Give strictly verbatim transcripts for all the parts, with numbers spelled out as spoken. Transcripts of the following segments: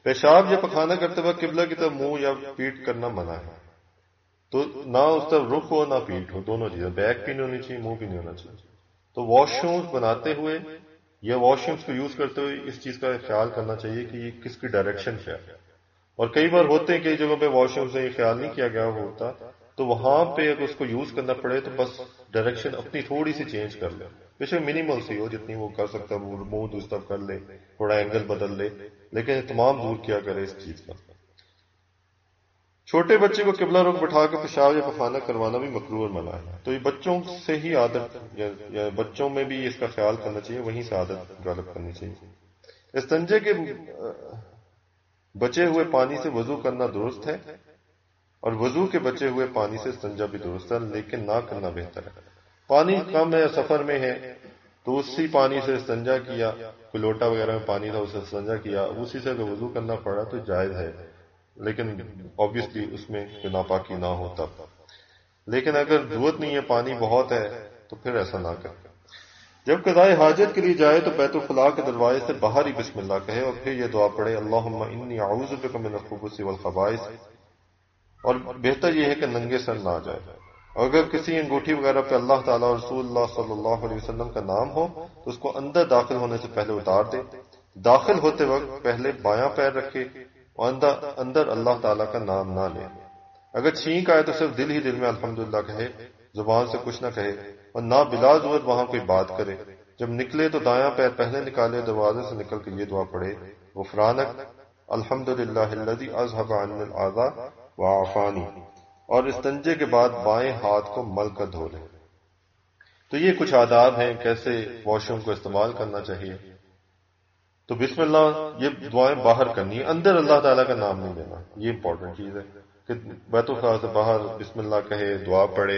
پیشاب یا پخانہ کرتے وقت قبلہ کی طرف منہ یا پیٹ کرنا منع ہے، تو نہ اس طرف رخ ہو نہ پیٹ ہو، دونوں چیزیں، بیک بھی نہیں ہونی چاہیے، منہ بھی نہیں ہونا چاہیے۔ تو واش رومز بناتے ہوئے یا واش رومز کو یوز کرتے ہوئے اس چیز کا خیال کرنا چاہیے کہ یہ کس کی ڈائریکشن کیا ہے، اور کئی بار ہوتے ہیں کئی جگہوں پہ واش روم سے یہ خیال نہیں کیا گیا ہوتا، تو وہاں پہ اگر اس کو یوز کرنا پڑے تو بس ڈائریکشن اپنی تھوڑی سی چینج کر لے، بے شک منیمل سی ہو جتنی وہ کر سکتا ہے، منہ دوسرا کر لے، تھوڑا اینگل بدل لے، لیکن اہتمام دور کیا کرے اس چیز کا۔ چھوٹے بچے کو قبلہ رخ بٹھا کے پیشاب یا پخانہ کروانا بھی مکروہ اور منع ہے، تو یہ بچوں سے ہی عادت یا بچوں میں بھی اس کا خیال کرنا چاہیے، وہیں سے عادت غالب کرنی چاہیے۔ استنجے کے بچے ہوئے پانی سے وضو کرنا درست ہے، اور وضو کے بچے ہوئے پانی سے استنجا بھی درست ہے، لیکن نہ کرنا بہتر ہے۔ پانی کم ہے، سفر میں ہے، تو اسی پانی سے استنجا کیا، کوئی لوٹا وغیرہ میں پانی تھا اسے استنجا کیا، اسی سے اگر وضو کرنا پڑا تو جائز ہے، لیکن آبویسلی اس میں کوئی ناپاکی نہ ہوتا۔ لیکن اگر ضرورت نہیں ہے، پانی بہت ہے، تو پھر ایسا نہ کرے۔ جب قضاء حاجت کے لیے جائے تو بیت الخلاء کے دروازے سے باہر ہی بسم اللہ کہے، اور پھر یہ دعا پڑھے، اللہم انی اعوذ بک من الخبث والخبائث، اور بہتر یہ ہے کہ ننگے سر نہ جائے۔ اور اگر کسی انگوٹھی وغیرہ پہ اللہ تعالیٰ اور رسول اللہ صلی اللہ علیہ وسلم کا نام ہو تو اس کو اندر داخل ہونے سے پہلے اتار دے، داخل ہوتے وقت پہلے بایاں پیر رکھے اور اندر اندر اللہ تعالیٰ کا نام نہ لے۔ اگر چھینک آئے تو صرف دل ہی دل میں الحمدللہ کہے، زبان سے کچھ نہ کہے، اور نہ بلا ضرورت وہاں کوئی بات کرے۔ جب نکلے تو دایاں پیر پہلے نکالے، دروازے سے نکل کے یہ دعا پڑھے، غفرانک الحمدللہ الذی اذھب عنی العذا وعافانی، اور استنجے کے بعد بائیں ہاتھ کو مل کر دھو لے۔ تو یہ کچھ آداب ہیں کیسے واش روم کو استعمال کرنا چاہیے۔ تو بسم اللہ یہ دعائیں باہر کرنی ہے، اندر اللہ تعالیٰ کا نام نہیں لینا، یہ امپورٹنٹ چیز ہے کہ بیت الخلاء سے باہر بسم اللہ کہے، دعا پڑھے،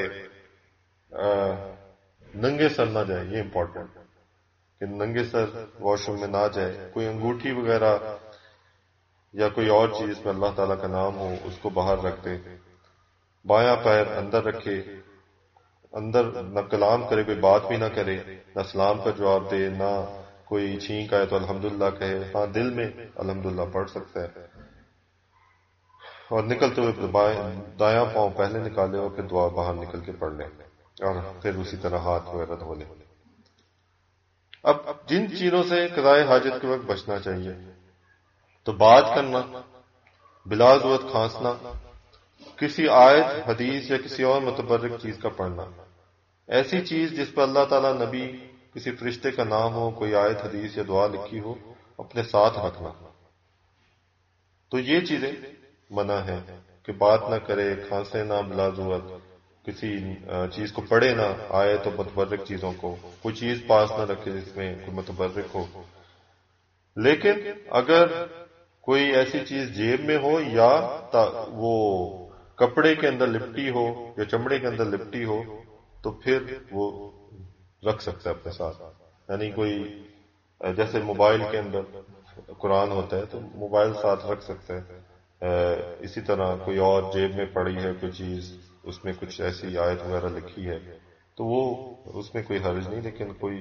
ننگے سر نہ جائے، یہ امپورٹنٹ کہ ننگے سر واش روم میں نہ جائے۔ کوئی انگوٹھی وغیرہ یا کوئی اور چیز میں اللہ تعالیٰ کا نام ہو اس کو باہر رکھ دے، بایاں پیر اندر رکھے، اندر نہ کلام کرے، کوئی بات بھی نہ کرے، نہ سلام کا جواب دے، نہ کوئی چھینک آئے تو الحمدللہ کہے، ہاں دل میں الحمدللہ پڑھ سکتا ہے، اور نکلتے ہوئے دایاں پاؤں پہلے نکالے اور پھر دعا باہر نکل کے پڑھ لیں، اور پھر اسی طرح ہاتھ وغیرہ دھو لیں۔ اب جن چیزوں سے قضاء حاجت کے وقت بچنا چاہیے، تو بات کرنا، بلا ضرورت کھانسنا، کسی آیت، حدیث یا کسی اور متبرک چیز کا پڑھنا، ایسی چیز جس پر اللہ تعالیٰ، نبی، کسی فرشتے کا نام ہو، کوئی آیت، حدیث یا دعا لکھی ہو، اپنے ساتھ رکھنا۔ تو یہ چیزیں منع ہے کہ بات نہ کرے، کھانسے نہ بلا ضرورت، کسی چیز کو پڑھے نہ، آیت و متبرک چیزوں کو، کوئی چیز پاس نہ رکھے جس میں کوئی متبرک ہو۔ لیکن اگر کوئی ایسی چیز جیب میں ہو یا وہ کپڑے کے اندر لپٹی ہو یا چمڑے کے اندر لپٹی ہو تو پھر وہ رکھ سکتا ہے اپنے ساتھ، یعنی کوئی جیسے موبائل کے اندر قرآن ہوتا ہے تو موبائل ساتھ رکھ سکتا ہے، اسی طرح کوئی اور جیب میں پڑی ہے کوئی چیز، اس میں کچھ ایسی آیت وغیرہ لکھی ہے تو وہ اس میں کوئی حرج نہیں، لیکن کوئی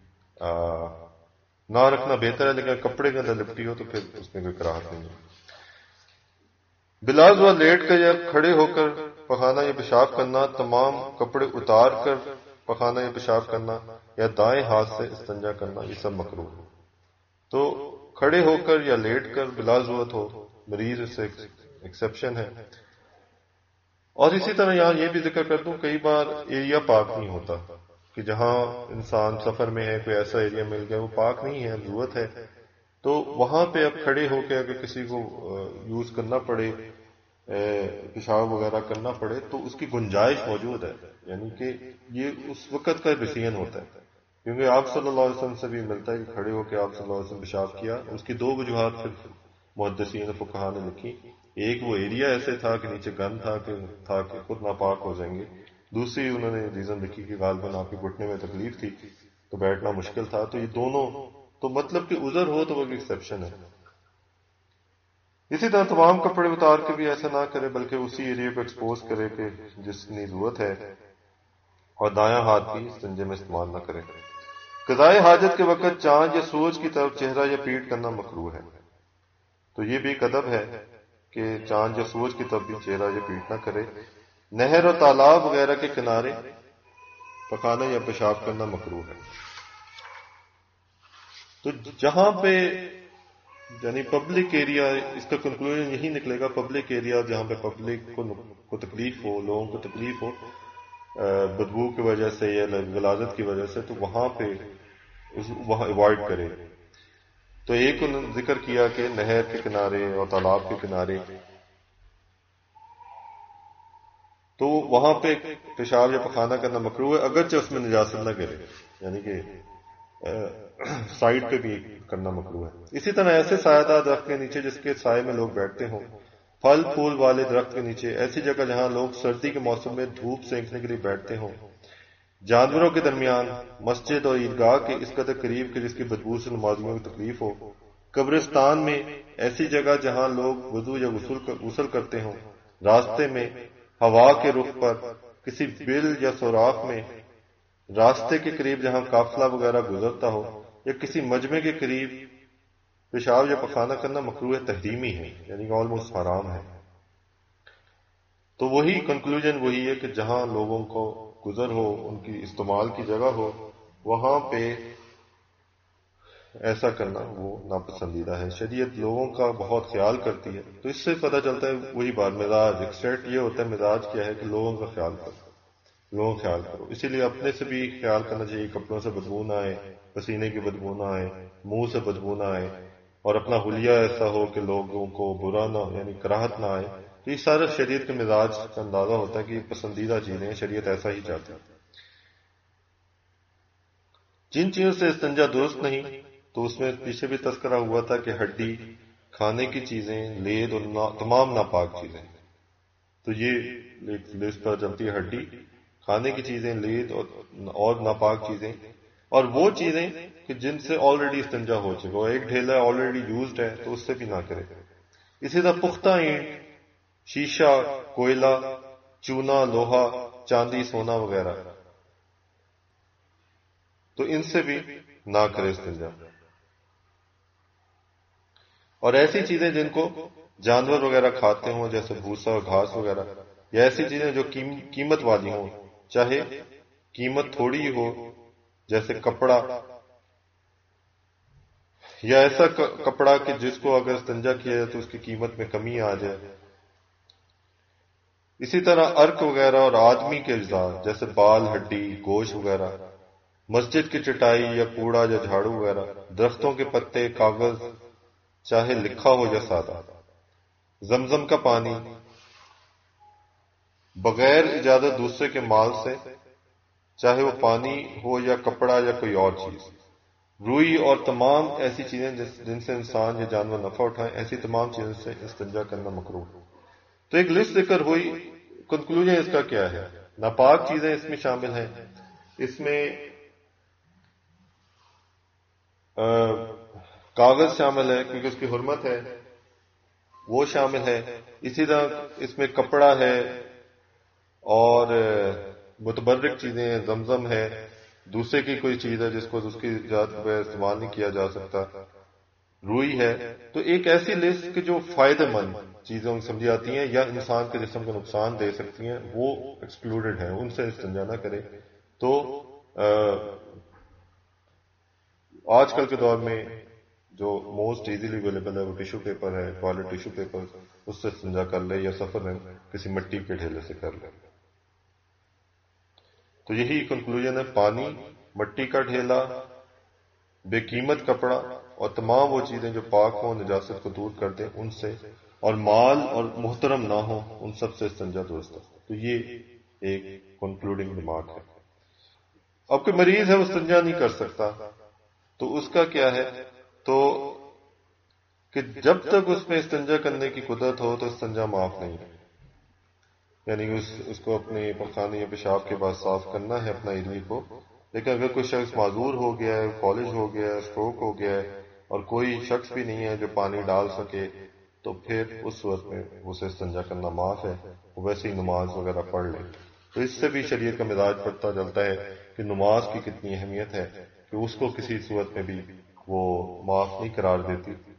نہ رکھنا بہتر ہے، لیکن کپڑے کے اندر لپٹی ہو تو پھر اس میں کوئی کراہت نہیں ہے۔ بلا ضرورت لیٹ کر یا کھڑے ہو کر پخانہ یا پیشاب کرنا، تمام کپڑے اتار کر پخانہ یا پیشاب کرنا، یا دائیں ہاتھ سے استنجا کرنا، یہ سب مکروہ ہے۔ تو کھڑے ہو کر یا لیٹ کر بلا ضرورت ہو، مریض اس سے ایکسیپشن ہے۔ اور اسی طرح یہاں یہ بھی ذکر کر دوں، کئی بار ایریا پاک نہیں ہوتا، کہ جہاں انسان سفر میں ہے، کوئی ایسا ایریا مل گیا وہ پاک نہیں ہے، ضرورت ہے، تو وہاں پہ اب کھڑے ہو کے اگر کسی کو یوز کرنا پڑے، پیشاب وغیرہ کرنا پڑے، تو اس کی گنجائش موجود ہے، یعنی کہ یہ اس وقت کا ڈیسیژن ہوتا ہے، کیونکہ آپ صلی اللہ علیہ وسلم سے بھی ملتا ہے کہ کھڑے ہو کے آپ صلی اللہ علیہ وسلم پیشاب کیا۔ اس کی دو وجوہات پھر محدثین فقہا نے لکھی، ایک وہ ایریا ایسے تھا کہ نیچے گند تھا کہ تھا کہ خود ناپاک ہو جائیں گے، دوسری انہوں نے ریزن لکھی کہ غالباً آپ کے گھٹنے میں تکلیف تھی تو بیٹھنا مشکل تھا، تو یہ دونوں، تو مطلب کہ عذر ہو تو وہ ایکسیپشن ہے۔ اسی طرح تمام کپڑے اتار کے بھی ایسا نہ کرے، بلکہ اسی ایریا کو ایکسپوز کرے کہ جتنی ضرورت ہے، اور دایاں ہاتھ بھی استنجے میں استعمال نہ کرے۔ قضاء حاجت کے وقت چاند یا سورج کی طرف چہرہ یا پیٹ کرنا مکروہ ہے۔ تو یہ بھی ایک ادب ہے کہ چاند یا سورج کی طرف بھی چہرہ یا پیٹ نہ کرے. نہر اور تالاب وغیرہ کے کنارے پکانا یا پیشاب کرنا مکروہ ہے. تو جہاں پہ یعنی پبلک ایریا، اس کا کنکلوژن یہی نکلے گا، پبلک ایریا جہاں پہ پبلک کو تکلیف ہو، لوگوں کو تکلیف ہو بدبو کی وجہ سے یا غلاظت کی وجہ سے، تو وہاں پہ وہاں اوائڈ کرے. تو ایک انہوں نے ذکر کیا کہ نہر کے کنارے اور تالاب کے کنارے، تو وہاں پہ پیشاب یا پخانہ کرنا مکروہ ہے، اگرچہ اس میں نجاست نہ کرے، یعنی کہ سائڈ پہ بھی کرنا مکروہ ہے. اسی طرح ایسے سایہ دار درخت کے نیچے جس کے سائے میں لوگ بیٹھتے ہوں، پھل پھول والے درخت کے نیچے، ایسی جگہ جہاں لوگ سردی کے موسم میں دھوپ سینکنے کے لیے بیٹھتے ہوں، جانوروں کے درمیان، مسجد اور عیدگاہ کے اس قدر قریب کہ جس کی بدبو سے نمازیوں کو تکلیف ہو، قبرستان میں، ایسی جگہ جہاں لوگ وضو یا غسل کرتے ہوں، راستے میں، ہوا کے رخ پر، کسی بل یا سوراخ میں، راستے کے قریب جہاں قافلہ وغیرہ گزرتا ہو، یا کسی مجمع کے قریب پیشاب یا پخانہ کرنا مکروہ تحریمی ہے، یعنی کہ آلموسٹ حرام ہے. تو وہی کنکلوژن وہی ہے کہ جہاں لوگوں کو گزر ہو، ان کی استعمال کی جگہ ہو، وہاں پہ ایسا کرنا وہ ناپسندیدہ ہے. شریعت لوگوں کا بہت خیال کرتی ہے. تو اس سے پتہ چلتا ہے وہی بات، مزاج ایکسٹریٹ یہ ہوتا ہے، مزاج کیا ہے کہ لوگوں کا خیال کرو، لوگوں کا خیال کرو. اسی لیے اپنے سے بھی خیال کرنا چاہیے، کپڑوں سے بدبو نہ آئے، پسینے کی بدبو نہ آئے، منہ سے بدبو نہ آئے، اور اپنا حلیہ ایسا ہو کہ لوگوں کو برا نہ یعنی کراہت نہ آئے. تو یہ سارا شریعت کے مزاج کا اندازہ ہوتا ہے کہ یہ پسندیدہ چیزیں ہیں، شریعت ایسا ہی چاہتی ہے. جن چیزوں سے استنجا درست نہیں، تو اس میں پیچھے بھی تذکرہ ہوا تھا کہ ہڈی، کھانے کی چیزیں، لید اور تمام ناپاک چیزیں. تو یہ لسٹ پر چلتی ہے، ہڈی، کھانے کی چیزیں، لید اور ناپاک چیزیں، اور وہ چیزیں کہ جن سے آلریڈی استنجا ہو چکا، ایک ڈھیلا آلریڈی یوزڈ ہے تو اس سے بھی نہ کرے. اسی طرح پختہ اینٹ، شیشہ، کوئلہ، چونا، لوہا، چاندی، سونا وغیرہ، تو ان سے بھی نہ کرے استنجا. اور ایسی چیزیں جن کو جانور وغیرہ کھاتے ہوں، جیسے بھوسا اور گھاس وغیرہ، یا ایسی چیزیں جو قیمت والی ہوں، چاہے قیمت تھوڑی ہو، جیسے کپڑا، یا ایسا کپڑا کہ جس کو اگر استنجا کیا جائے تو اس کی قیمت میں کمی آ جائے. اسی طرح عرق وغیرہ اور آدمی کے اجزاء جیسے بال، ہڈی، گوشت وغیرہ، مسجد کی چٹائی یا کوڑا یا جھاڑو وغیرہ، درختوں کے پتے، کاغذ، چاہے لکھا ہو یا سادہ، زمزم کا پانی، بغیر اجازت دوسرے کے مال سے، چاہے وہ پانی ہو یا کپڑا یا کوئی اور چیز، روئی اور تمام ایسی چیزیں جن سے انسان یا جانور نفع اٹھائیں، ایسی تمام چیزوں سے استنجا کرنا مکروہ. تو ایک لسٹ ذکر ہوئی. کنکلوژن اس کا کیا ہے؟ ناپاک چیزیں اس میں شامل ہیں، اس میں کاغذ شامل ہے کیونکہ اس کی حرمت ہے، وہ شامل ہے. اسی طرح اس میں کپڑا ہے، اور متبرک چیزیں ہیں، زمزم ہے، دوسرے کی کوئی چیز ہے جس کو اس کی اجازت بغیر استعمال نہیں کیا جا سکتا، روئی ہے. تو ایک ایسی لسٹ کہ جو فائدہ مند چیزوں سمجھی آتی ہیں یا انسان کے جسم کو نقصان دے سکتی ہیں، وہ ایکسکلوڈڈ ہیں، ان سے استنجا نہ کرے. تو آج کل کے دور میں جو موسٹ ایزیلی اویلیبل ہے وہ ٹیشو پیپر ہے، ٹوائلٹ ٹیشو پیپر، اس سے استنجا کر لے، یا سفر میں کسی مٹی کے ڈھیلے سے کر لے. تو یہی کنکلوژن ہے، پانی، مٹی کا ڈھیلا، بے قیمت کپڑا، اور تمام وہ چیزیں جو پاک ہوں، نجاست کو دور کر دیں ان سے، اور مال اور محترم نہ ہوں، ان سب سے استنجا درست ہے. تو یہ ایک کنکلوڈنگ ریمارک ہے. اب کوئی مریض ہے وہ استنجا نہیں کر سکتا، تو اس کا کیا ہے؟ تو کہ جب تک اس میں استنجا کرنے کی قدرت ہو تو استنجا معاف نہیں ہے، یعنی اس اس کو اپنے پخانے یا پیشاب کے بعد صاف کرنا ہے اپنا ایریا کو. لیکن اگر کوئی شخص معذور ہو گیا ہے، فالج ہو گیا ہے، اسٹروک ہو گیا ہے، اور کوئی شخص بھی نہیں ہے جو پانی ڈال سکے، تو پھر اس صورت میں اسے استنجا کرنا معاف ہے، وہ ویسے ہی نماز وغیرہ پڑھ لے. تو اس سے بھی شریعت کا مزاج پتہ چلتا ہے کہ نماز کی کتنی اہمیت ہے، کہ اس کو کسی صورت میں بھی وہ معاف نہیں قرار دیتی.